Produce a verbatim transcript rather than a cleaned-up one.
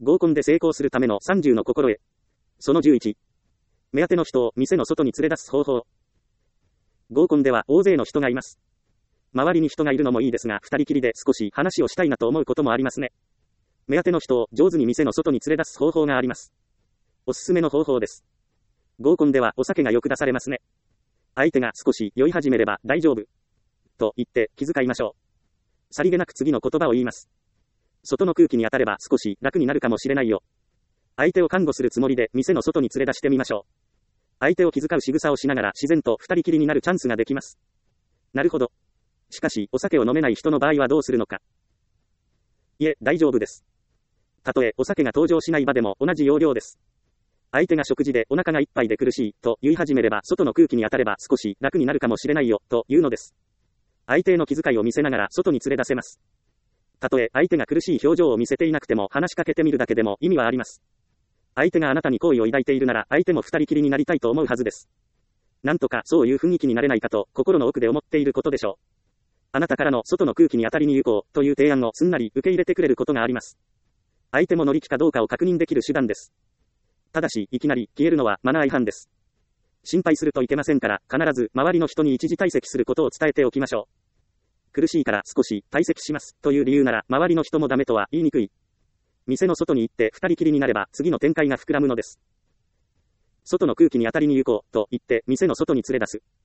合コンで成功するためのさんじゅうの心得。そのじゅういち。目当ての人を店の外に連れ出す方法。合コンでは大勢の人がいます。周りに人がいるのもいいですが、二人きりで少し話をしたいなと思うこともありますね。目当ての人を上手に店の外に連れ出す方法があります。おすすめの方法です。合コンではお酒がよく出されますね。相手が少し酔い始めれば大丈夫。と言って気遣いましょう。さりげなく次の言葉を言います。外の空気に当たれば少し楽になるかもしれないよ。相手を看護するつもりで店の外に連れ出してみましょう。相手を気遣う仕草をしながら自然と二人きりになるチャンスができます。なるほど。しかし、お酒を飲めない人の場合はどうするのか。いえ、大丈夫です。たとえお酒が登場しない場でも同じ要領です。相手が食事でお腹がいっぱいで苦しいと言い始めれば外の空気に当たれば少し楽になるかもしれないよというのです。相手への気遣いを見せながら外に連れ出せます。たとえ相手が苦しい表情を見せていなくても話しかけてみるだけでも意味はあります。相手があなたに好意を抱いているなら相手も二人きりになりたいと思うはずです。なんとかそういう雰囲気になれないかと心の奥で思っていることでしょう。あなたからの外の空気に当たりに行こうという提案をすんなり受け入れてくれることがあります。相手も乗り気かどうかを確認できる手段です。ただし、いきなり消えるのはマナー違反です。心配するといけませんから、必ず周りの人に一時退席することを伝えておきましょう。苦しいから少し退席しますという理由なら、周りの人もダメとは言いにくい。店の外に行って二人きりになれば次の展開が膨らむのです。外の空気に当たりに行こうと言って店の外に連れ出す。